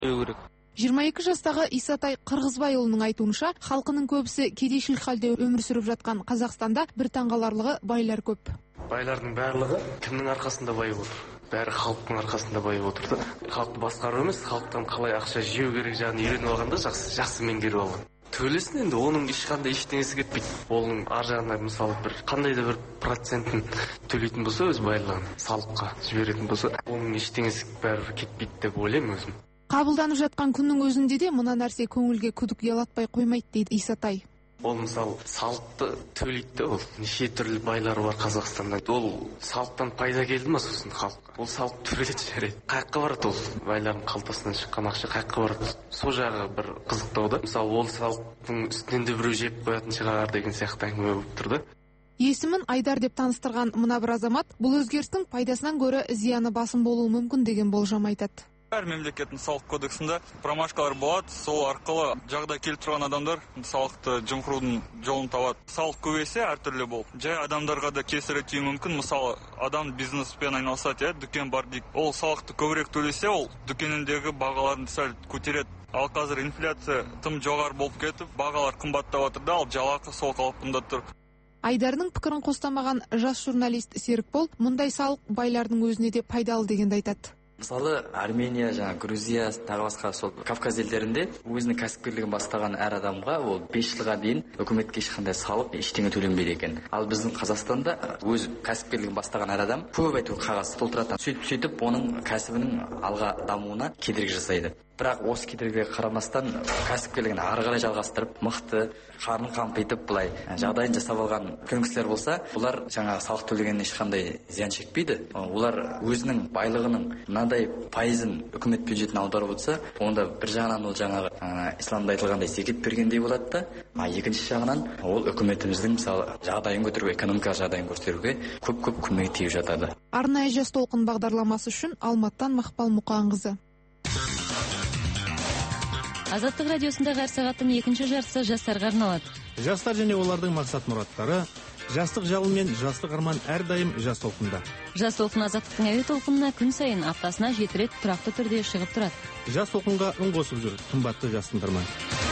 керек. 22 жастағы Исатай Қырғызбайұлының айтуынша, халқының көбісі кедейшілік халде өмір сүріп жатқан Қазақстанда бір таңғаларлығы байлар көп. Байлардың барлығы кімнің арқасында байып отыр? Бәрі халықтың арқасында байып отыр да. Халықты басқару емес, халықтан қалай ақша жеу керек жағын үйреніп алғанда жақсы меңгеріп алған. Төлесін енді оның ешқандай ештеңесі кетпейді. Оның ар жағында мысалы қандай да бір процентін төлейтін болса өз байлығын салыққа жіберетін болса, оның ештеңесі бәрібір кетпейді деп ойлаймын өзім. Қабылданып жатқан күннің өзінде де мына нәрсе көңілге күдік ұялатпай қоймайды дейді Исатай. Ол мысалы салықты төлейді, ол неше түрлі байлар бар Қазақстанда. Ол салықтан пайда келді ма сосын халық? Ол салық төлейді жарайды. Қайыққа барады ол байлардың қалтасынан шыққан ақша қайыққа барады? Сол жағы бір қызықтау да. Мысалы ол салықтың үстінен де біреу жеп қоятын шығар деген сияқты әңгіме болып тұрды. Есімін Айдар деп таныстырған мына бір азамат бұл өзгерістің пайдасынан гөрі зияны басым болуы мүмкін деген болжам айтады. Әр мемлекеттің салық кодексінде промашкалар болады, сол арқылы жағдай келіп тұрған адамдар салықты жымқырудың жолын табады. Салық көбейсе әртүрлі болып. Жай адамдарға да кесірі тиюі мүмкін. Мысалы, адам бизнеспен айналысады, дүкен бар дейік. Ол салықты көбірек төлесе, ол дүкеніндегі бағаларын сәл көтереді. Ал қазір инфляция тым жоғары болып кетіп, бағалар қымбаттап жатыр да, ал жалақы сол қалпында тұр. Айдардың пікірін қостамаған жас журналист Серікбол мұндай салық байлардың өзіне де пайдалы дегенді айтады. Мысалы, Армения, Грузия, тағы басқа сол Кавказ елдерінде өзінің кәсіпкерлігін бастаған әр адамға ол 5 жылға дейін үкіметке ешқандай салық ештеңе төленбейді екен. Ал біздің Қазақстанда өз кәсіпкерлігін бастаған әр адам көп айту қағаз толтырады. Сөйтіп оның кәсібінің алға дамуына кедергі жасайды. Бірақ осы кедергіге қарамастан кәсіпкерлігін ары қарай жалғастырып, мықты, қарнын қампитып, былай жағдайын жасап алған кісілер болса, олар салық төлегеннен ешқандай зиян шекпейді. Олар өзінің байлығының мынадай пайызын үкімет бюджетіне аударып отырса, онда бір жағынан ол исламда айтылғандай зекет бергендей болады да, екінші жағынан ол үкіметіміздің мысалы жағдайын көтеруге, экономикалық жағдайын көтеруге көп көмегі тиіп жатады. Арнайы жас толқын бағдарламасы үшін Алматтан Мақпал Мұқанқызы. Азаттық радиосындағы әр сағаттың екінші жартысы жастарға арналады. Жастар және олардың мақсат-мұраттары, жастық жалын мен жастық арман әрдайым жас толқында. Жас толқын Азаттықтың әуе толқынына күн сайын аптасына 7 рет тұрақты түрде шығып тұрады. Жас толқынға үн қосып жүр, қымбатты жас тыңдарман.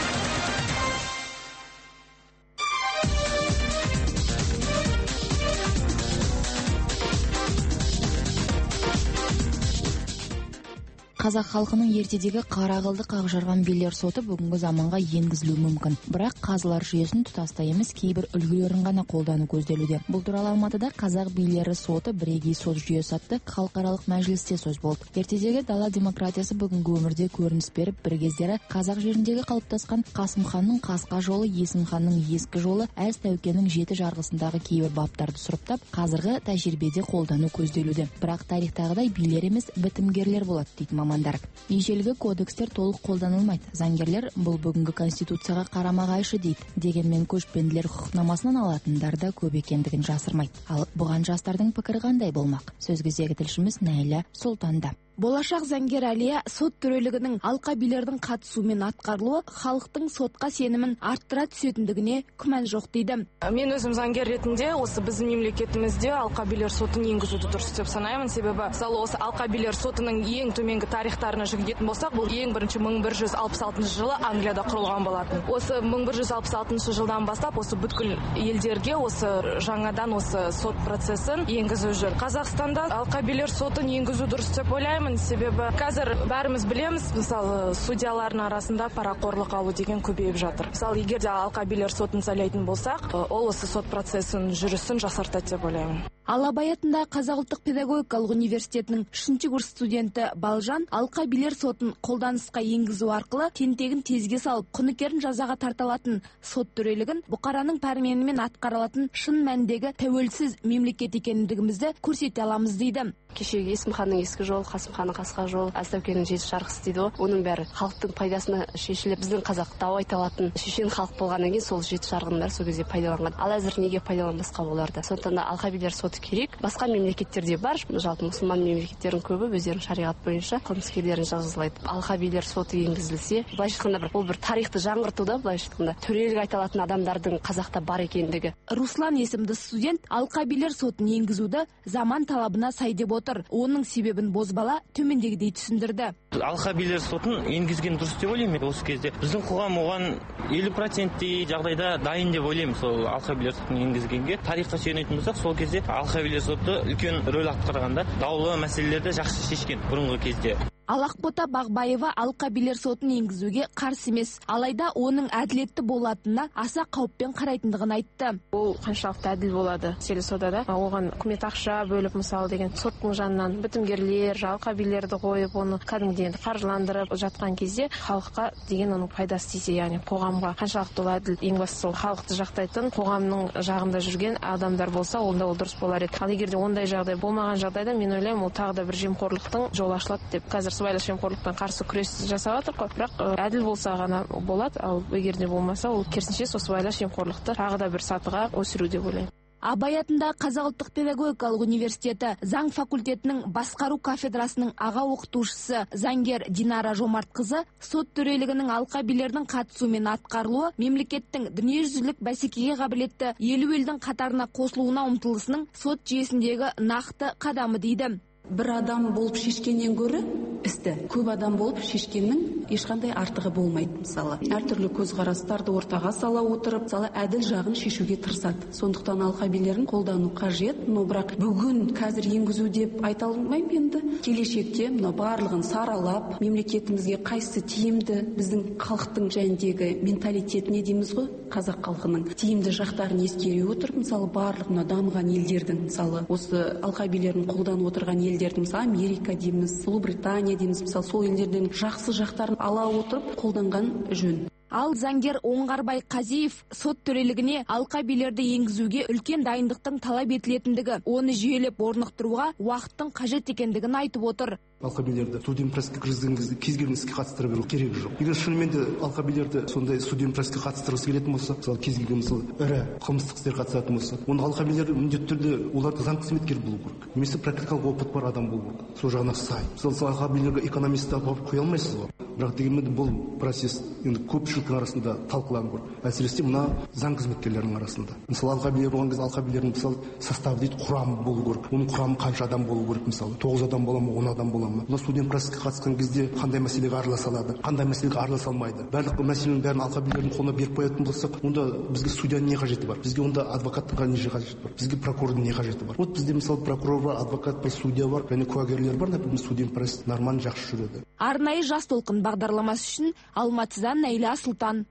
Қазақ халқының ертедегі қарақылды қақжарған билер соты бүгінгі заманға енгізілуі мүмкін. Бірақ қазылар жүйесін тұтастай емес кейбір үлгілерін ғана қолдану көзделуде. Бұл туралы Алматыда қазақ билері соты бірегей сот жүйесі атты халықаралық мәжілісте сөз болды. Ертедегі дала демократиясы бүгінгі өмірде көрініс беріп, бір кездері қазақ жеріндегі қалыптасқан Қасым ханның қасқа жолы, Есім ханның ескі жолы, Әз Тәукенің 7 жарғысындағы кейбір баптарды сұрыптап, қазіргі тәжірибеде қолдану көзделуде. Бірақ тарихтағыдай билер емес, бітімгерлер болады дейді мамандар. Ежелгі кодекстер толық қолданылмайды. Заңгерлер бұл бүгінгі конституцияға қарама-қайшы дейді. Дегенмен көшпенділер құқықнамасынан алатындар да көп екендігін жасырмайды. Ал бұған жастардың пікірі қандай болмақ? Сөз кезегі тілшіміз Нәйлә Сұлтанда. Болашақ заңгер Әлия сот төрелігінің алқа билердің қатысуымен атқарылуы халықтың сотқа сенімін арттыра түсетіндігіне күмән жоқ дейді. Мен өзім заңгер ретінде осы біздің мемлекетімізде алқа билер сотын енгізуді дұрыс деп санаймын. Себебі мысалы осы алқа билер сотының ең төменгі тарихтарына жүгінетін болсақ, бұл ең бірінші 1166 жылы Англияда құрылған болатын. Осы 1166 жылдан бастап осы бүткіл елдерге осы жаңадан осы сот процесін енгізу жүр. Қазақстанда алқа билер сотын енгізу дұрыс деп ойлаймын. Себебі қазір бәріміз білеміз, мысалы судьялардың арасында парақорлық алу деген көбейіп жатыр. Мысалы егер де алқа билер сотын сайлайтын болсақ, ол осы сот процесін жүрісін жақсартады деп ойлаймын. Ал Абай атындағы Қазақ ұлттық педагогикалық университетінің 3-ші курс студенті Балжан алқа билер сотын қолданысқа енгізу арқылы тентегін тезге салып, құныкерін жазаға тарталатын сот төрелігін бұқараның пәрменімен атқарылатын шын мәндегі тәуелсіз мемлекет екендігімізді көрсете аламыз дейді. Кешегі Есім ханның ескі жолы, Қасым ханның қасқа жолы, Әз Тәукенің 7 жарғысы дейді ғой. Оның бәрі халықтың пайдасына шешіліп, біздің қазақ дау айта алатын шешен халық болғаннан кейін сол 7 жарғының бәрі сол кезде пайдаланған. Ал әзір неге пайдаланбасқа оларды? Сондықтан да алқа билер соты керек. Басқа мемлекеттерде бар, жалпы мұсылман мемлекеттердің көбі өздерінің шариғат бойынша қылмыскерлерін жазалайды. Алқа билер соты енгізілсе, былайша айтқанда бұл бір тарихты жаңғыртуда, былайша айтқанда төрелік айта алатын адамдардың қазақта бар екендігі. Руслан есімді студент алқа билер сотын енгізуді заман талабына сай деп отыр. Оның себебін бозбала төмендегідей түсіндірді. Алқабилер сотын енгізген дұрыс деп ойлаймын. Осы кезде біздің қоғам оған 50%-тей жағдайда дайын деп ойлаймын. Сол алқабилер сотын енгізгенге тарихқа сүйенетін болсақ, сол кезде алқабилер соты үлкен рөл атқарғанда даулы мәселелерді жақсы шешкен бұрынғы кезде. Ал Ақбота Бағбаева алқабилер сотын енгізуге қарсы емес, алайда оның әділетті болатынына аса қауіппен қарайтындығын айтты. Ол қаншалықты әділ болады селі содада? Оған үкімет ақша бөліп, мысалы деген соттың жанынан бітімгерлер, алқабилерді қойып, оны кәдімгідей қаржыландырып жатқан кезде халыққа деген оның пайдасы тисе, яғни қоғамға қаншалықты ол әділ? Ең бастысы ол халықты жақтайтын, қоғамның жағында жүрген адамдар болса, онда ол дұрыс болар еді. Ал егер де ондай жағдай болмаған жағдайда, мен ойлаймын, ол тағы да бір жемқорлықтың жолы ашылады деп. Қазір сыбайлас жемқорлықтан қарсы күрес жасап жатыр ғой, бірақ әділ болса ғана болады, ал егер де болмаса, ол керісінше сол сыбайлас жемқорлықты тағы да бір сатыға өсіру деп ойлаймын. Абай атындағы Қазақ ұлттық педагогикалық университеті заң факультетінің басқару кафедрасының аға оқытушысы заңгер Динара Жомартқызы сот төрелігінің алқабилердің қатысуымен атқарылуы мемлекеттің дүниежүзілік бәсекеге қабілетті 50 елдің қатарына қосылуына ұмтылысының сот жүйесіндегі нақты қадамы дейді. Бір адам болып шешкеннен гөрі істі көп адам болып шешкеннің ешқандай артығы болмайды. Мысалы, әртүрлі көзқарастарды ортаға сала отырып, мысалы, әділ жағын шешуге тырысады. Сондықтан алқабилерін қолдану қажет, но бірақ бүгін қазір енгізу деп айта алмаймын енді. Келешекте мына барлығын саралап, мемлекетімізге қайсысы тиімді, біздің халықтың жөніндегі менталитетіне дейміз ғой, қазақ халқының тиімді жақтарын ескере отырып, мысалы, барлық мына дамыған елдердің, мысалы, осы алқабилерін қолданып отырған елдердің, мысалы, Америка дейміз, Ұлыбритания дейміз, мысалы, сол елдердің жақсы жақтарын ала отырып қолданған жөн. Ал заңгер Оңғарбай Қазиев сот төрелігіне алқабилерді енгізуге үлкен дайындықтың талап етілетіндігі, оны жүйелеп орнықтыруға уақыттың қажет екендігін айтып отыр. Алқабилерді судебный процесске кіргізген кезде кез келген іске қатыстыра беру керегі жоқ. Егер шынымен де алқабилерді сондай судебный процесске қатыстырғысы келетін болса, мысалы кез келген ірі қылмыстық істер қатысатын болса, оны алқабилер міндетті түрде оларды заң қызметкер болу керек, немесе практикалық опыт бар адам болу керек. Сол жағына сай. Мысалы алқабилерге экономист алып қоя алмайсыз ғой. Бірақ дегенмен бұл процесс енді көпшіліктің арасында талқыланып жүр. Әсіресе мына заң қызметкерлерінің арасында. Мысалы алқабилер болған кезде алқабилердің мысалы составы дейді, құрамы болу керек. Оның құрамы қанша адам болу керек, мысалы 9 адам бола ма, 10 адам бола ма? Мына судебный процесске қатысқан кезде қандай мәселеге араласа алады, қандай мәселеге араласа алмайды. Барлық бұл мәселенің бәрін алқабилердің қолына беріп қоятын болсақ, онда бізге судьяның не қажеті бар? Бізге онда адвокаттың не қажеті бар? Бізге прокурордың не қажеті бар? Вот бізде мысалы прокурор бар, адвокат бар, судья бар, және куәгерлер бар, например, судебный процесс нормально жақсы жүреді. Арнайы жас толқын бағдарламасы үшін Алматыдан Найла Сұлтан.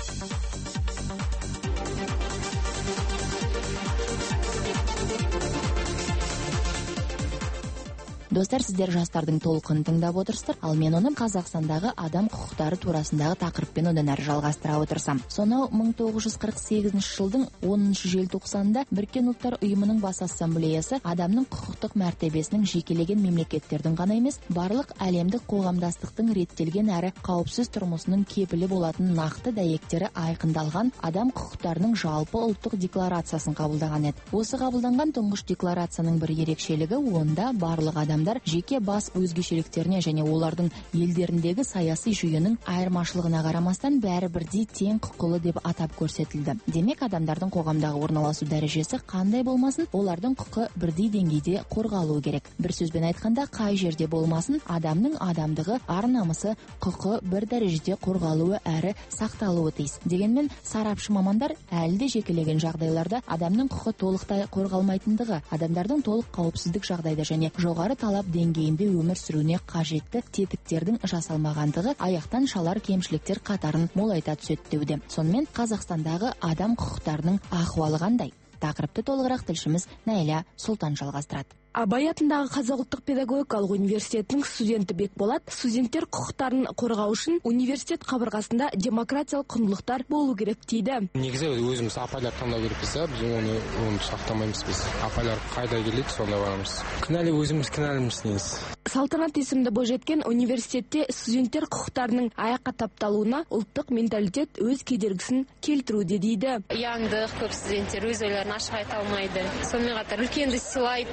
Достар, сіздер жастардың толқынын тыңдап отырсыздар, ал мен оны Қазақстандағы адам құқықтары турасындағы тақырыппен одан әрі жалғастыра отырсам. Сонау 1948 жылдың 10 желтоқсанында Біріккен ұлттар ұйымының бас ассамблеясы адамның құқықтық мәртебесінің жекелеген мемлекеттердің ғана емес, барлық әлемдік қоғамдастықтың реттелген әрі қауіпсіз тұрмысының кепілі болатын нақты дәйектері айқындалған адам құқықтарының жалпы ұлттық декларациясын қабылдаған еді. Осы қабылданған тұңғыш декларацияның бір ерекшелігі онда барлық адам жеке бас өзгешеліктеріне және олардың елдеріндегі саяси жүйенің айырмашылығына қарамастан бәрі бірдей тең құқылы деп атап көрсетілді. Демек, адамдардың қоғамдағы орналасу дәрежесі қандай болмасын, олардың құқы бірдей деңгейде қорғалуы керек. Бір сөзбен айтқанда, қай жерде болмасын, адамның адамдығы, ар-намысы, құқы бір дәрежеде қорғалуы әрі сақталуы тиіс. Дегенмен, сарапшы мамандар әлі де жекелеген жағдайларда адамның құқы толықтай қорғалмайтындығы, адамдардың толық қауіпсіздік жағдайда және жоғары талап деңгейінде өмір сүруіне қажетті тетіктердің жасалмағандығы аяқтан шалар кемшіліктер қатарын молайта түседі деуде. Сонымен Қазақстандағы адам құқықтарының ахуалы қандай? Тақырыпты толығырақ тілшіміз Найла Сұлтан жалғастырады. Абай атындағы Қазақ ұлттық педагогикалық университетінің студенті Бекболат студенттер құқықтарын қорғау үшін университет қабырғасында демократиялық құндылықтар болу керек дейді. Негізі өзіміз апайлар таңдау керекпіз, біз оны сақтамаймыз. Біз апайлар қайда келеді, сонда барамыз. Кінәлі өзіміз кінәліміз негізі. Салтанат есімді бойжеткен университетте студенттер құқықтарының аяққа тапталуына ұлттық менталитет өз кедергісін келтіруде дейді. Яңдық, көп студенттер өз ойларын ашық айта алмайды. Сонымен қатар үлкенді сыйлайды, ұстаздар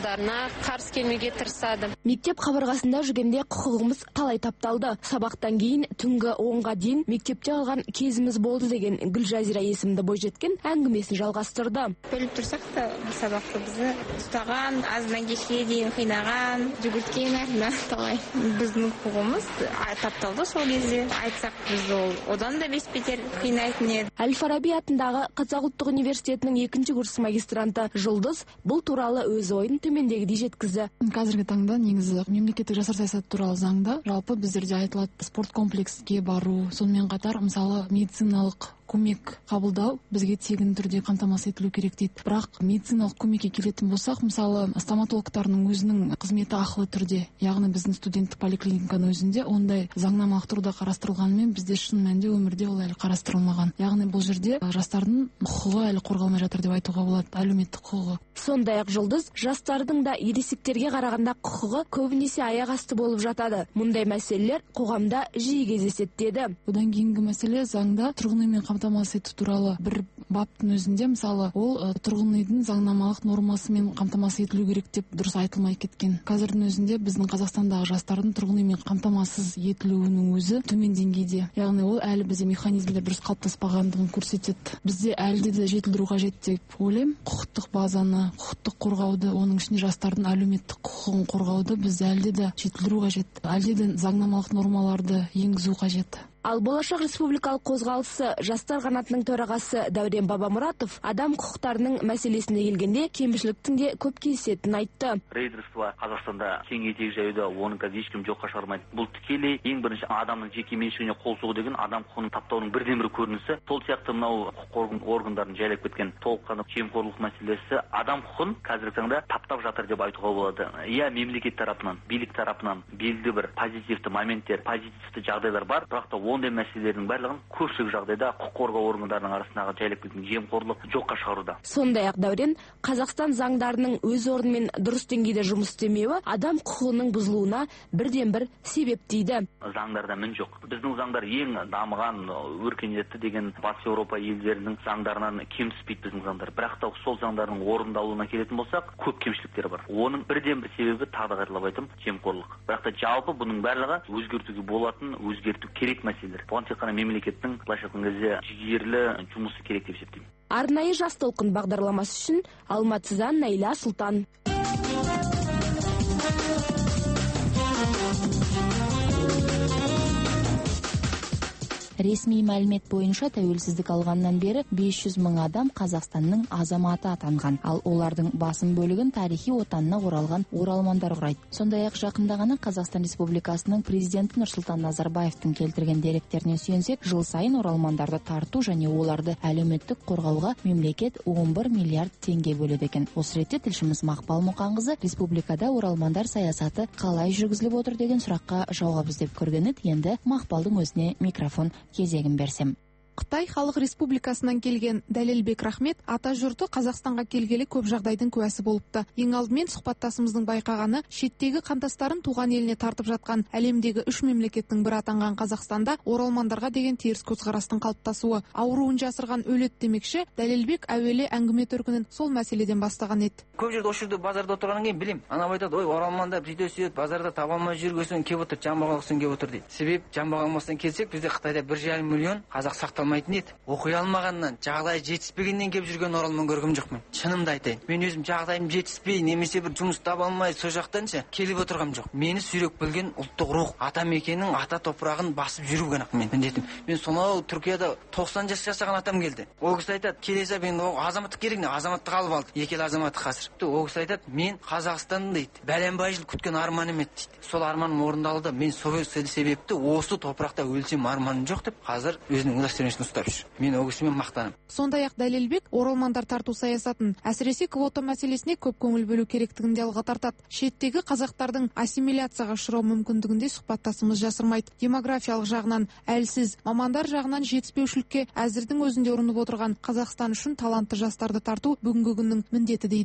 жолдарына қарсы келмеуге тырысады. Мектеп қабырғасында жүргенде құқығымыз талай тапталды. Сабақтан кейін түнгі 10-ға дейін мектепте қалған кезіміз болды деген Гүлжазира есімді бойжеткен әңгімесін жалғастырды. Бөліп тұрсақ та сабақты бізді ұстаған, азынан кешке дейін қинаған, жүгірткен әрі талай. Біздің құқығымыз тапталды сол кезде. Айтсақ біз одан да бес бетер қинайтын еді. Әл-Фараби атындағы Қазақ ұлттық университетінің 2-ші курс магистранты Жұлдыз бұл туралы өз ойын төмендегідей жеткізді. Қазіргі таңда негізі мемлекеттік жастар саясаты туралы заңда жалпы біздерде айтылады спорт комплекске бару, сонымен қатар мысалы медициналық көмек қабылдау бізге тегін түрде қамтамасыз етілу керек дейді. Бірақ медициналық көмекке келетін болсақ, мысалы стоматологтардың өзінің қызметі ақылы түрде, яғни біздің студенттік поликлиниканың өзінде ондай заңнамалық тұрда қарастырылғанымен бізде шын мәнінде өмірде ол әлі қарастырылмаған. Яғни бұл жерде жастардың құқығы әлі қорғалмай жатыр деп айтуға болады, әлеуметтік құқығы. Сондай-ақ Жұлдыз жастардың да ересектерге қарағанда құқығы көбінесе аяқ асты болып жатады. Мұндай мәселелер қоғамда жиі кездеседі деді. Одан кейінгі мәселе заңда тұрғын үймен қамтамасыз ету туралы бір баптың өзінде мысалы ол тұрғын үйдің заңнамалық нормасымен қамтамасыз етілу керек деп дұрыс айтылмай кеткен. Қазірдің өзінде біздің Қазақстандағы жастардың тұрғын үймен қамтамасыз етілуінің өзі төмен деңгейде. Яғни ол әлі бізде механизмдер дұрыс қалыптаспағандығын көрсетеді. Бізде әлде де жетілдіру қажет деп ойлаймын. Құқықтық базаны, құқықтық қорғауды, оның ішінде жастардың әлеуметтік құқығын қорғауды біз әлде де жетілдіру қажет. Әлде де заңнамалық нормаларды енгізу қажет. Ал Болашақ республикалық қозғалысы жастар қанатының төрағасы Дәурен Бабамұратов адам құқықтарының мәселесіне келгенде кемшіліктің де көп кездесетінін айтты. Рейдерство Қазақстанда кең етек жаюда оны қазір ешкім жоққа шығармайды. Бұл тікелей ең бірінші адамның жеке меншігіне қол соғу деген адам құқығын таптаудың бірден бір көрінісі. Сол сияқты мынау құқық органдарын жайлап кеткен толыққанды жемқорлық мәселесі адам құқығын қазіргі таңда таптап жатыр деп айтуға болады. Иә, мемлекет тарапынан, билік тарапынан белгілі бір позитивті моменттер, позитивті жағдайлар бар, бірақ та ондай мәселелердің барлығын көпшілік жағдайда құқық қорғау органдарының арасындағы жайлап кеткен жемқорлық жоққа шығаруда. Сондай-ақ Дәурен Қазақстан заңдарының өз орнымен дұрыс деңгейде жұмыс істемеуі адам құқығының бұзылуына бірден бір себеп дейді. Заңдарда мін жоқ. Біздің заңдар ең дамыған, өркениетті деген Батыс Еуропа елдерінің заңдарынан кем түспейді біздің заңдар. Бірақ та сол заңдардың орындалуына келетін болсақ, көп кемшіліктер бар. Оның бірден бір себебі тағы да қайталап айтамын, жемқорлық. Бірақ та жалпы бұның барлығы өзгертуге болатын, өзгерту керек мәселелер. Бұған тек қана мемлекеттің былайша айтқан кезде жігерлі жұмысы керек деп есептеймін. Арнайы жас толқын бағдарламасы үшін Алматыдан Найла Сұлтан. Ресми мәлімет бойынша тәуелсіздік алғаннан бері 500 мың адам Қазақстанның азаматы атанған, ал олардың басым бөлігін тарихи отанына оралған оралмандар құрайды. Сондай-ақ жақында ғана Қазақстан Республикасының президенті Нұрсұлтан Назарбаевтың келтірген деректеріне сүйенсек, жыл сайын оралмандарды тарту және оларды әлеуметтік қорғауға мемлекет 11 миллиард теңге бөледі екен. Осы ретте тілшіміз Мақпал Мұқанқызы республикада оралмандар саясаты қалай жүргізіліп отыр деген сұраққа жауап іздеп көрген еді. Енді Мақпалдың өзіне микрофон кезегін берсем. Қытай Халық Республикасынан келген Дәлелбек Рахмет ата жұрты Қазақстанға келгелі көп жағдайдың куәсі болыпты. Ең алдымен сұхбаттасымыздың байқағаны шеттегі қандастарын туған еліне тартып жатқан әлемдегі 3 мемлекеттің бірі атанған Қазақстанда оралмандарға деген теріс көзқарастың қалыптасуы. Ауруын жасырған өлет демекші, Дәлелбек әуелі әңгіме төркінін сол мәселеден бастаған еді. Көп жерде осы жерде базарда отырғаннан кейін білем. Ана айтады, ой, оралмандар сөйтіп сөйтіп базарда таба алмай жүргесін кеп отыр, жамбағалықсын кеп отыр дейді. Себеп жамбағалмастан келсек, бізде Қытайда 1,5 миллион қазақ сақталмайтын еді. Оқи алмағаннан, жағдайы жетіспегеннен кеп жүрген оралман көргім жоқ мен. Шынымды айтайын. Мен өзім жағдайым жетіспей, немесе бір жұмыс таба алмай, сол жақтанша келіп отырғам жоқ. Мені сүйреп келген ұлттық рух, ата мекеннің ата топырағын басып жүру ғана мен міндетім. Мен сонау Түркияда 90 жас жасаған атам келді. Ол кісі айтады, келесі мен азаматтық керек не, азаматтық алып алды. Екі ел азаматтық қазір. Ол кісі айтады, мен Қазақстан дейді, бәленбай жыл күткен арманым еді дейді. Сол арманым орындалды. Мен сол себепті осы топырақта өлсем арманым жоқ деп, қазір өзінің удостоверениесін ұстап жүр. Мен ол кісімен мақтанам. Сондай-ақ Дәлелбек оралмандар тарту саясатын, әсіресе квота мәселесіне көп көңіл бөлу керектігін де алға тартады. Шеттегі қазақтардың ассимиляцияға ұшырау мүмкіндігінде сұхбаттасымыз жасырмайды. Демографиялық жағынан әлсіз, мамандар жағынан жетіспеушілікке әзірдің өзінде ұрынып отырған Қазақстан үшін талантты жастарды тарту бүгінгі күннің міндеті дейді.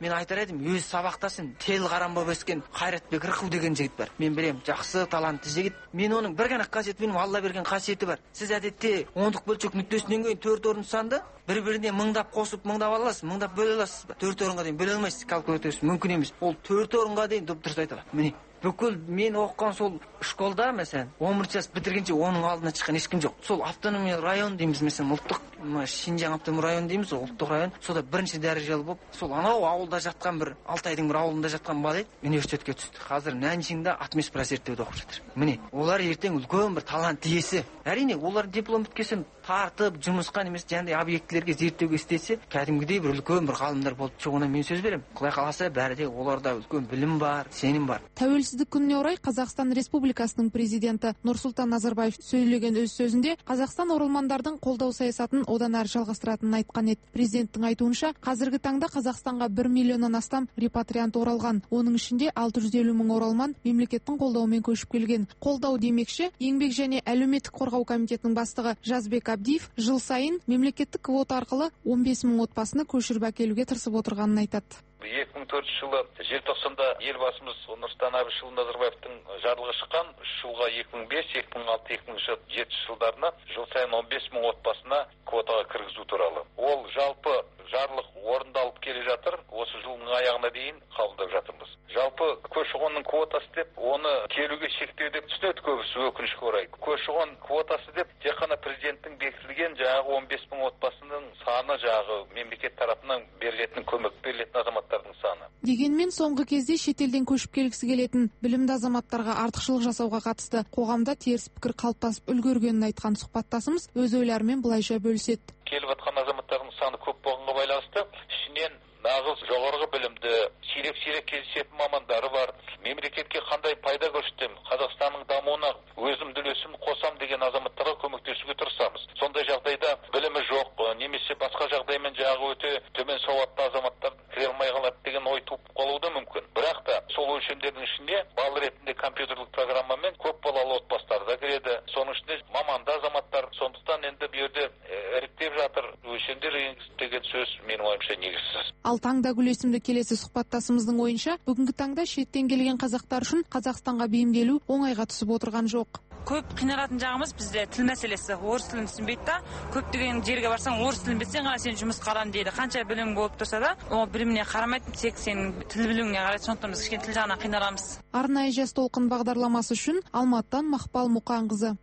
мен айтар едім, өз сабақтасын тел қарам болып өскен Қайратбек Рықов деген жігіт бар. Мен білем, жақсы талантты жігіт. Мен оның бір ғана қасиеті, менің Алла берген қасиеті бар. Сіз әдетте ондық бөлшек нүктесінен кейін 4 орын санды бір-біріне мыңдап қосып, мыңдап аласыз, мыңдап бөле аласыз ба? 4 орынға дейін бөле алмайсыз, калькуляторсыз мүмкін емес. Ол 4 орынға дейін дұрыс айтады. Міне бүкіл мен оқыған сол школда мәселен 11 жас бітіргенше оның алдына шыққан ешкім жоқ. Сол автономия район дейміз, мәселен ұлттық Шинжаң автономия район дейміз, ұлттық район. Сода бірінші дәрежелі болып, сол анау ауылда жатқан бір Алтайдың бір ауылында жатқан бала еді, университетке түсті. Қазір Наньшиңда атмосфера зерттеуді оқып жатыр. Міне, олар ертең үлкен бір талант иесі. Әрине, олар диплом біткесін тартып жұмысқа немесе жаңағыдай объектілерге зерттеуге істесе, кәдімгідей бір үлкен бір ғалымдар болып шығуына мен сөз беремін. Құдай қаласа, бәрі де оларда үлкен білім бар, сенім бар. Тәуелсіздік күніне орай Қазақстан Республикасының президенті Нұрсұлтан Назарбаев сөйлеген өз сөзінде Қазақстан оралмандардың қолдау саясатын одан әрі жалғастыратынын айтқан еді. Президенттің айтуынша, қазіргі таңда Қазақстанға 1 миллионнан астам репатриант оралған. Оның ішінде 650 мың оралман мемлекеттің қолдауымен көшіп келген. Қолдау демекші, еңбек және әлеуметтік қорғау комитетінің бастығы Жазбек Абдиев жыл сайын мемлекеттік квота арқылы 15 мың отбасыны көшіріп әкелуге тырысып отырғанын айтады. 2004 жылы желтоқсанда елбасымыз Нұрсұлтан Әбішұлы Назарбаевтың жарлығы шыққан 3 жылға 2005, 2006, 2007 жылдарына жыл сайын 15 мың отбасына квотаға кіргізу туралы. Ол жалпы жарлық орындалып келе жатыр. Осы жылдың аяғына дейін қабылдап жатырмыз. Жалпы көші-қонның квотасы деп, оны келуге шектеу деп түсінеді көбісі, өкінішке орай. Көші-қон квотасы деп тек қана президенттің бекітілген жаңағы 15 мың отбасының саны, жаңағы мемлекет тарапынан берілетін көмек, берілетін азаматтардың саны. Дегенмен соңғы кезде шетелден көшіп келгісі келетін білімді азаматтарға артықшылық жасауға қатысты қоғамда теріс пікір қалыптасып үлгергенін айтқан сұхбаттасымыз өз ойларымен былайша бөліседі. Келіп жатқан азаматтардың саны көп болғанға байланысты, ішінен нағыз жоғарғы білімді, сирек кездесетін мамандары бар. Мемлекетке қандай пайда көрсетем, Қазақстанның дамуына өзім үлесім қосам деген азаматтарға көмектесуге тырысамыз. Сондай жағдайда білімі жоқ, немесе басқа жағдаймен жағы өте төмен сауатты азаматтар кіре алмай қалады деген ой туып қалуы да мүмкін. Бірақ та сол өлшемдердің ішінде бал ретінде компьютерлік программамен көп балалы отбасылар да кіреді. Соның ішінде маманды азаматтар. Сондықтан енді бұл жерде іріктеп жатыр. Өлшемдер деген сөз менің ойымша негізсіз. Ал Таңдагүл есімді келесі сұхбаттасымыздың ойынша, бүгінгі таңда шеттен келген қазақтар үшін Қазақстанға бейімделу оңайға түсіп отырған жоқ. Көп қиналатын жағымыз бізде тіл мәселесі. Орыс тілін түсінбейді да, көптеген жерге барсаң орыс тілін білсең ғана сен жұмысқа аламын дейді. Қанша білім болып тұрса да, ол біліміне қарамайды, тек сенің тіл білуіңе қарайды. Сондықтан біз кішкене тіл жағынан қиналамыз. Арнайы жас толқын бағдарламасы үшін Алматыдан Мақпал Мұқанқызы.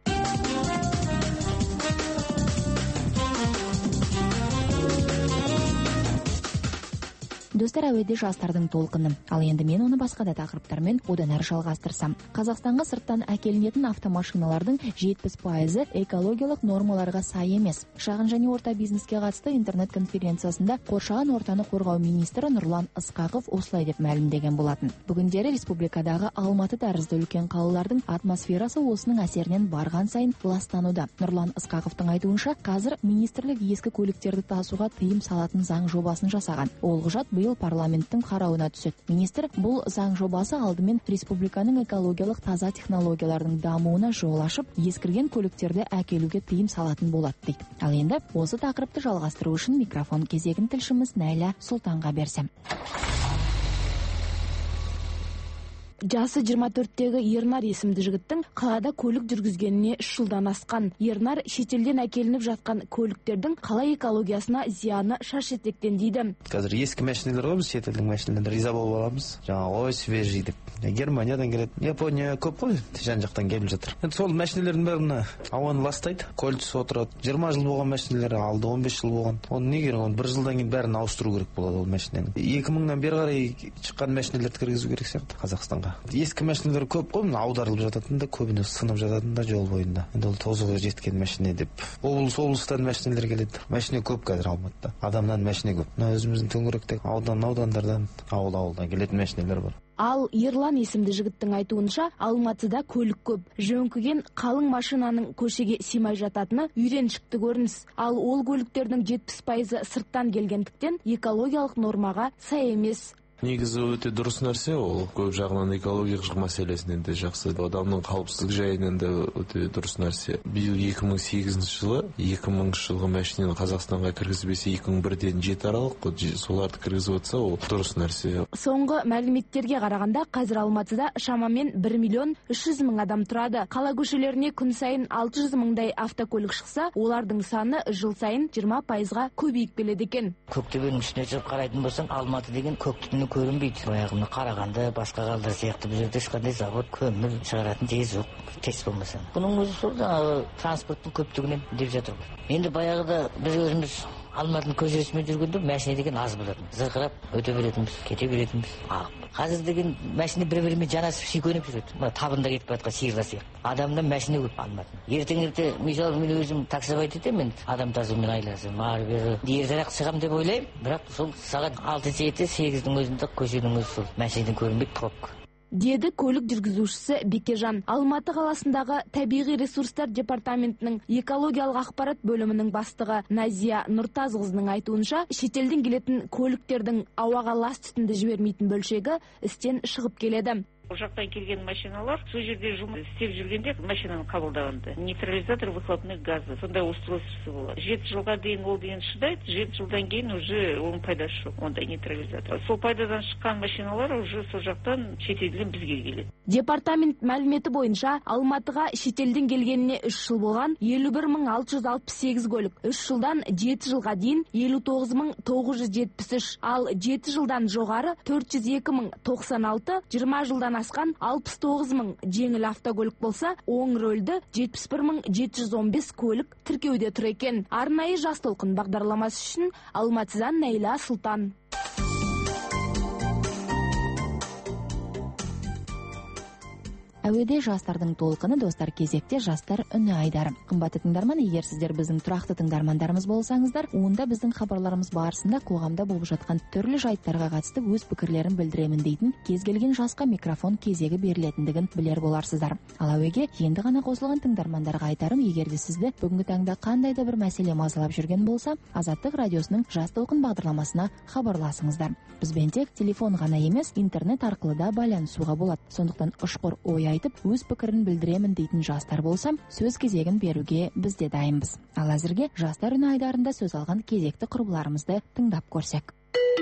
Достар, әуеде жастардың толқыны. Ал енді мен оны басқа да тақырыптармен одан әрі жалғастырсам. Қазақстанға сырттан әкелінетін автомашиналардың 70% экологиялық нормаларға сай емес. Шағын және орта бизнеске қатысты интернет конференциясында қоршаған ортаны қорғау министрі Нұрлан Ысқақов осылай деп мәлімдеген болатын. Бүгіндері республикадағы Алматы тәрізді үлкен қалалардың атмосферасы осының әсерінен барған сайын ластануда. Нұрлан Ысқақовтың айтуынша, қазір министрлік ескі көліктерді тасуға тыйым салатын заң жобасын жасаған. Ол құжат биыл парламенттің қарауына түседі. Министр бұл заң жобасы алдымен республиканың экологиялық таза технологиялардың дамуына жол ашып, ескірген көліктерді әкелуге тыйым салатын болады дейді. Ал енді осы тақырыпты жалғастыру үшін микрофон кезегін тілшіміз Найля Сұлтанға берсем. Жасы 24-тегі Ернар есімді жігіттің қалада көлік жүргізгеніне 3 жылдан асқан. Ернар шетелден әкелініп жатқан көліктердің қала экологиясына зияны шаш етектен дейді. Қазір ескі машиналар ғой, біз шетелдің машиналарына риза болып аламыз. Жаңа свежий деп. Германиядан келеді, Япония көп қой, жан жақтан келіп жатыр. Енді сол машиналардың бәріне ауаны ластайды, көліксіз отырады. 20 жыл болған машиналар алды, 15 жыл болған. Оны неге оны 1 жылдан кейін бәрін ауыстыру керек болады ол машинаны. 2000-нан бері қарай шыққан машиналарды кіргізу керек сияқты Қазақстанға. Ескі машиналар көп қой, аударылып жататын да, көбіне сынып жататын да жол бойында. Енді ол тозығы жеткен машина деп. Облыстан машиналар келеді. Машина көп қазір Алматыда. Адамнан машина көп. Мына өзіміздің төңіректегі аудандардан, ауылдан келетін машиналар бар. Ал Ерлан есімді жігіттің айтуынша, Алматыда көлік көп. Жөңкіген қалың машинаның көшеге симай жататыны үйреншікті көрініс. Ал ол көліктердің 70% сырттан келгендіктен экологиялық нормаға сай емес. Негізі өте дұрыс нәрсе, ол көп жағынан экологиялық мәселесінен де жақсы, адамның қауіпсіздік жайынан да өте дұрыс нәрсе. Биыл 2008 жылы 2000 жылғы мәшинені Қазақстанға кіргізбесе 2001-ден 7 аралық соларды кіргізіп отса, ол дұрыс нәрсе. Соңғы мәліметтерге қарағанда қазір Алматыда шамамен 1.300.000 адам тұрады. Қала көшелеріне күн сайын 600 мыңдай автокөлік шықса, олардың саны жыл сайын 20%-ға көбейіп келеді екен. Көктөбенің үстіне шығып қарайтын болсаң, Алматы деген көк түтіні көрінбейді. Баяғыны Қарағанды, басқа қалалар сияқты бұл жерде ешқандай завод, көмір шығаратын жер жоқ, тез болмаса. Бұның өзі сол жаңағы транспорттың көптігінен деп жатыр. Енді баяғыда біз өзіміз Алматының көшесімен жүргенде машина деген аз болатын. Зырқырап өте беретінбіз, кете беретінбіз. Қазір деген машина бір-бірімен жанасып сүйкеніп жүреді. Мына табында кетіп жатқан сиырлар сияқты. Адамда машина көп Алматыда. Ертең мысалы мен өзім таксовать етемін, адам тазумен айласым, ары-бері ертерек шығамын деп ойлаймын. Бірақ сол сағат 6-7-8-дің өзінде көшенің өзі сол машинадан көрінбейді, пробка. Деді көлік жүргізушісі Бекежан. Алматы қаласындағы табиғи ресурстар департаментінің экологиялық ақпарат бөлімінің бастығы Назия Нұртазқызының айтуынша, шетелден келетін көліктердің ауаға лас түтінді жібермейтін бөлшегі істен шығып келеді. Ол жақтан келген машиналар сол жерде жұмыс істеп жүргенде машинаны қабылдағанда нейтрализатор выхлопных газы сондай устройствосы болады. 7 жылға дейін ол деген шыдайды, 7 жылдан кейін уже оның пайдасы жоқ, ондай нейтрализатор. Сол пайдадан шыққан машиналар уже сол жақтан шетелден бізге келеді. Департамент мәліметі бойынша Алматыға шетелден келгеніне 3 жыл болған 51.668 көлік, 3 жылдан 7 жылға дейін 59.973, ал 7 жылдан жоғары 402.096, 20 жылдан асқан 69.000 жеңіл автокөлік болса, оң рөлді 71.715 көлік тіркеуде тұр екен. Арнайы Жас толқын бағдарламасы үшін Алматыдан Найла Сұлтан. Әуеде жастардың толқыны, достар, кезекте жастар үні айдары. Қымбатты тыңдарман, егер сіздер біздің тұрақты тыңдармандарымыз болсаңыздар, онда біздің хабарларымыз барысында қоғамда болып жатқан түрлі жайттарға қатысты өз пікірлерін білдіремін дейтін кез келген жасқа микрофон кезегі берілетіндігін білер боларсыздар. Ал әуеге енді ғана қосылған тыңдармандарға айтарым, егер де сізді бүгінгі таңда қандай да бір мәселе мазалап жүрген болса, Азаттық радиосының Жас толқын бағдарламасына хабарласыңыздар. Бізбен тек телефон ғана емес, интернет арқылы да байланысуға болады. Сондықтан ұшқыр ой айтып, өз пікірін білдіремін дейтін жастар болсам, сөз кезегін беруге біз де дайынбыз. Ал әзірге жастар үні айдарында сөз алған кезекті құрбыларымызды тыңдап көрсек.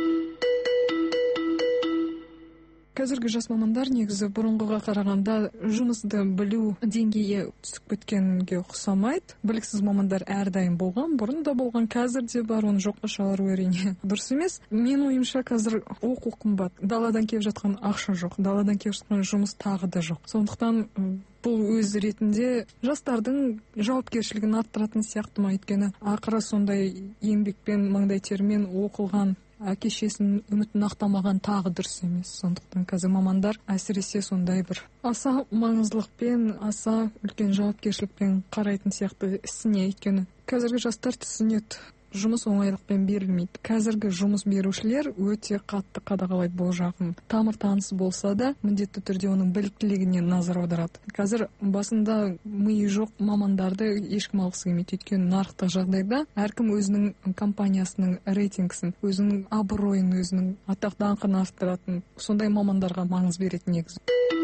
Қазіргі жас мамандар негізі бұрынғыға қарағанда жұмысты білу деңгейі түсіп кеткенге ұқсамайды. Біліксіз мамандар әрдайым болған, бұрын да болған, қазір де бар, оны жоққа шығару әрине дұрыс емес. Мен ойымша қазір оқу қымбат, даладан келіп жатқан ақша жоқ, даладан келіп жатқан жұмыс тағы да жоқ. Сондықтан бұл өз ретінде жастардың жауапкершілігін арттыратын сияқты ма, өйткені ақыры сондай еңбекпен, маңдай термен оқылған әке-шесінің үмітін ақтамаған тағы дұрыс емес. Сондықтан қазір мамандар әсіресе сондай бір аса маңыздылықпен, аса үлкен жауапкершілікпен қарайтын сияқты ісіне, өйткені қазіргі жастар түсінеді, жұмыс оңайлықпен берілмейді. Қазіргі жұмыс берушілер өте қатты қадағалайды бұл жағын. Тамыр таныс болса да, міндетті түрде оның біліктілігіне назар аударады. Қазір басында миы жоқ мамандарды ешкім алғысы келмейді, өйткені нарықтық жағдайда әркім өзінің компаниясының рейтингісін, өзінің абыройын, өзінің атақ даңқын арттыратын сондай мамандарға маңыз беретін негізі.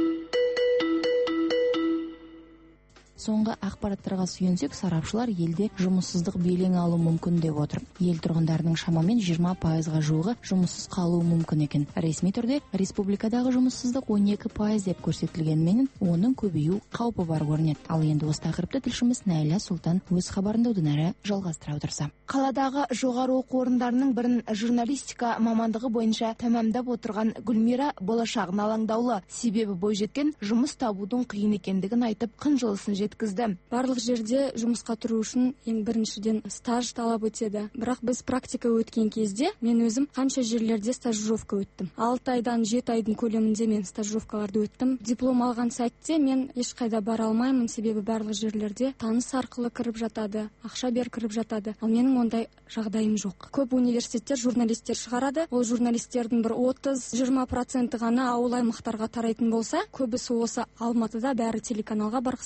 Соңғы ақпараттарға сүйенсек, сарапшылар елде жұмыссыздық белең алу мүмкін деп отыр. Ел тұрғындарының шамамен 20%-ға жуығы жұмыссыз қалуы мүмкін екен. Ресми түрде республикадағы жұмыссыздық 12% деп көрсетілгенмен, оның көбею қаупі бар көрінеді. Ал енді осы тақырыпты тілшіміз Найла Сұлтан өз хабарында одан әрі жалғастыра отырса. Қаладағы жоғары оқу орындарының бірін журналистика мамандығы бойынша тәмамдап отырған Гүлмира болашағын алаңдаулы. Себебі бойжеткен жұмыс табудың қиын екендігін айтып, қынжылысын жеткізді. Барлық жерде жұмысқа тұру үшін ең біріншіден стаж талап етеді. Бірақ біз практика өткен кезде мен өзім қанша жерлерде стажировка өттім. 6 айдан 7 айдың көлемінде мен стажировкаларды өттім. Диплом алған сәтте мен ешқайда бара алмаймын, себебі барлық жерлерде таныс арқылы кіріп жатады, ақша бер кіріп жатады. Ал менің ондай жағдайым жоқ. Көп университеттер журналистер шығарады. Ол журналистердің бір 30-20% ғана ауыл аймақтарға тарайтын болса, көбісі осы Алматыда бәрі телеканалға барғысы келеді.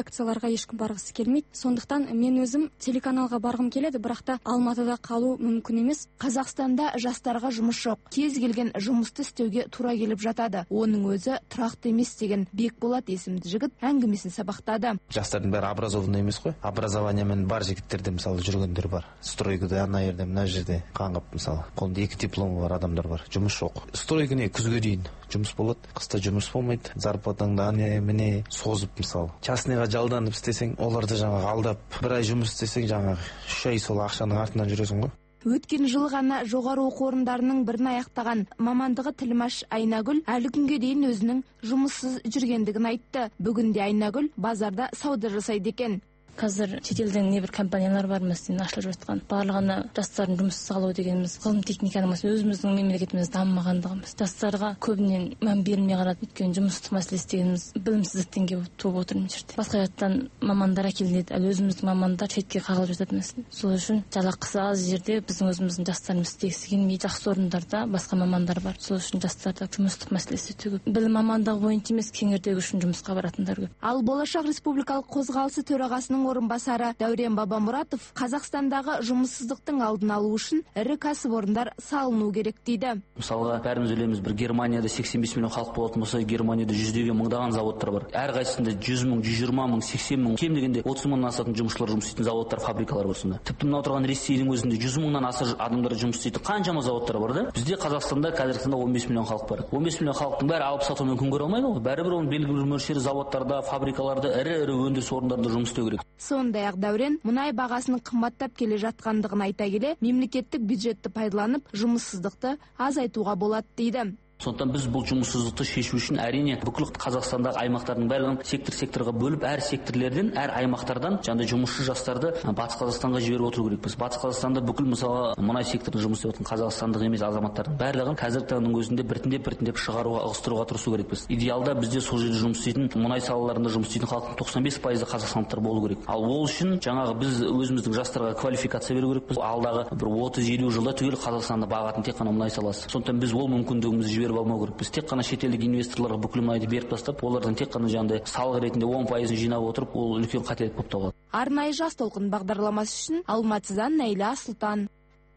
акцияларға ешкім барғысы келмейді. Сондықтан мен өзім телеканалға барғым келеді, бірақ та Алматыда қалу мүмкін емес. Қазақстанда жастарға жұмыс жоқ. Кез келген жұмысты істеуге тура келіп жатады. Оның өзі тұрақты емес деген Бекболат есімді жігіт әңгімесін сабақтады. Жастардың бәрі образованный емес қой. Образованиямен бар жігіттерде мысалы жүргендер бар. Стройкада ана жерде, мына жерде қаңғып мысалы. Қолында 2 дипломы бар адамдар бар. Жұмыс жоқ. Стройка не күзге дейін жұмыс болады, қыста жұмыс болмайды. Зарплатаңды міне созып мысалы. Частныйға жалданып істесең, оларды жаңағы алдап, бір ай жұмыс істесең жаңағы 3 ай сол ақшаның артынан жүресің ғой. Өткен жыл ғана жоғары оқу орындарының бірін аяқтаған мамандығы тілмаш Айнагүл әлі күнге дейін өзінің жұмыссыз жүргендігін айтты. Бүгінде Айнагүл базарда сауда жасайды екен. Қазір шетелден небір компаниялар бар мәселен ашылып жатқан. Барлығына жастардың жұмыс алу дегеніміз ғылым техниканың өзіміздің мемлекетіміз дамымағандығымыз. Жастарға көбінен мән берілмей қалады. Өйткені жұмыстық мәселесі дегеніміз білімсіздіктен келіп туып отыр мына жерде. Басқа жақтан мамандар әкелінеді, әлі өзіміздің мамандар шетке қағылып жатады мәселен. Сол үшін жалақысы аз жерде біздің өзіміздің жастарымыз істегісі келмей, жақсы орындарда басқа мамандар бар. Сол үшін жастарда жұмыстық мәселесі өте көп. Білім мамандығы бойынша емес, кеңірдегі үшін жұмысқа баратындар көп. Ал Болашақ Республикалық қозғалысы төрағасының орынбасары Дәурен Бабамұратов Қазақстандағы жұмыссыздықтың алдын алу үшін ірі кәсіпорындар салыну керек дейді. Мысалға, бәріміз білеміз, бір Германияда 85 миллион халық болатын болса, Германияда жүздеген мыңдаған заводтар бар. Әрқайсысында 100 мың, 120 мың, 80 мың, кем дегенде 30 мыңнан асатын жұмысшылар жұмыс істейтін заводтар, фабрикалар бар сонда. Тіпті мына отырған Ресейдің өзінде 100 мыңнан аса адамдар жұмыс істейтін қаншама заводтар бар да? Бізде Қазақстанда қазіргі таңда 15 миллион халық бар. 15 миллион халықтың бәрі алып сатумен күн көре алмайды ғой. Бәрібір оның белгілі бір мөлшері заводтарда, фабрикаларда, ірі өндіріс орындарында жұмыс істеу керек. Сондай-ақ Дәурен мұнай бағасының қымбаттап келе жатқандығын айта келе, мемлекеттік бюджетті пайдаланып, жұмыссыздықты азайтуға болады дейді. Сондықтан біз бұл жұмыссыздықты шешу үшін әрине бүкіл Қазақстандағы аймақтардың барлығын секторға бөліп, әр секторлерден, әр аймақтардан жаңағыдай жұмысшы жастарды Батыс Қазақстанға жіберіп отыру керекпіз. Батыс Қазақстанда бүкіл мысалы мұнай секторында жұмыс істеп жатқан қазақстандық емес азаматтардың барлығын қазіргі таңның өзінде біртіндеп шығаруға, ығыстыруға тырысу керекпіз. Идеалда бізде сол жерде жұмыс істейтін, мұнай салаларында жұмыс істейтін халықтың 95% қазақстандықтар болу керек. Ал ол үшін жаңағы біз өзіміздің жастарға квалификация беру керекпіз. Алдағы бір 30-50 жылда түгел Қазақстанды бағатын тек қана мұнай саласы. Сондықтан біз ол мүмкіндігімізді жіберіп алмау керек. Біз тек қана шетелдік инвесторларға бүкіл мұнайды беріп тастап, олардың тек қана жаңағыдай салық ретінде 10% жинап отырып, ол үлкен қателік болып табылады. Арнайы жас толқын бағдарламасы үшін Алматыдан Нәйлә Сұлтан.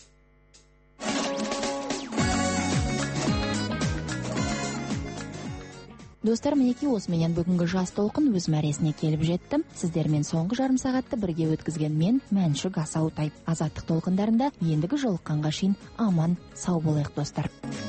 Достар, мінекей осыменен бүгінгі жас толқын өз мәресіне келіп жетті. Сіздермен соңғы жарым сағатты бірге өткізген мен Мәншүк Асаутай. Азаттық толқындарында ендігі жолыққанға шейін аман, сау болайық достар.